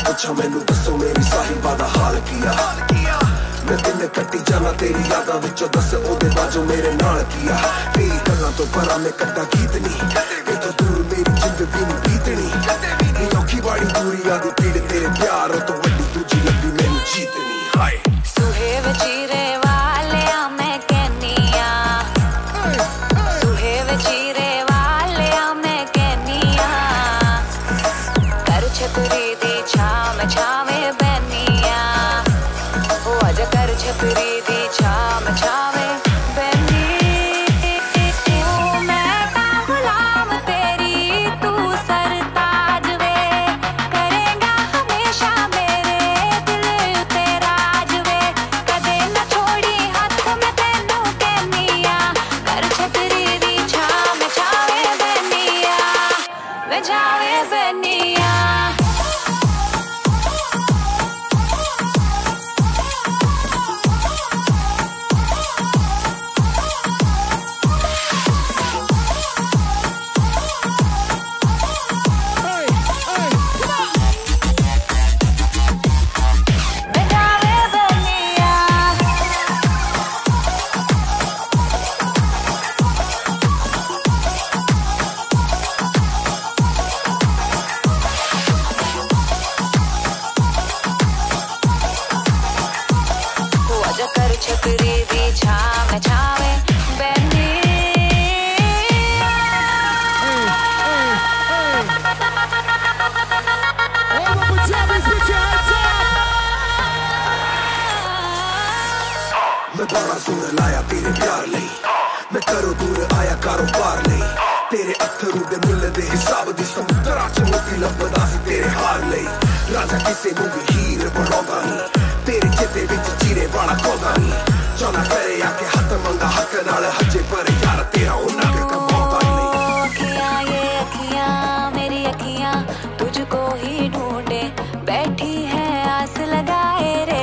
पूछा मैनू दसो मेरी साहिबा दा हाल किया मैं दिन कट्टी जाना तेरी यादां विचों दस ओदे बाजो मेरे नाल किया तेरी गल्लां तो परा मैं कट्टा गीत नहीं इथों दूर मेरी जिंदगी नहीं बीतनी औखी वाली दूरी आदी पीड़ तेरे प्यार तो वड्डी दूजी लब्बी मैनू जीतनी हाय सुहेव चीरे वालिया मैं कहनिया सुहेव चीरे वालिया मैं कहनिया कर छतरी दी छाम छावे बनिया ओ अज कर छतरी दी छाम छावे छतरी दी छाम छावे बनी मैं बड़ा सुन लाया तेरे प्यार लई मैं करो दूर आया कारोबार लई तेरे अत्थरू दे मुल्ल दे हिसाब दी समुद्रा च मोती लभदा सी तेरे हार लई राजा किसे नूं भी हीर बनाउंदा नहीं तेरे चेते विच चीरे वाला कोदा नहीं चौना करे आके हथ मंगा हक नाल हजे पर यार तेरा उन्ना के कमाउंदा नहीं अखियां ये अखियां मेरी अखियां तुझको ही ढूंढे बैठी है आस लगाए रे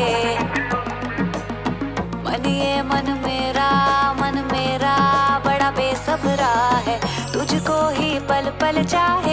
मन मेरा बड़ा बेसब्रा है तुझको ही पल पल चाहे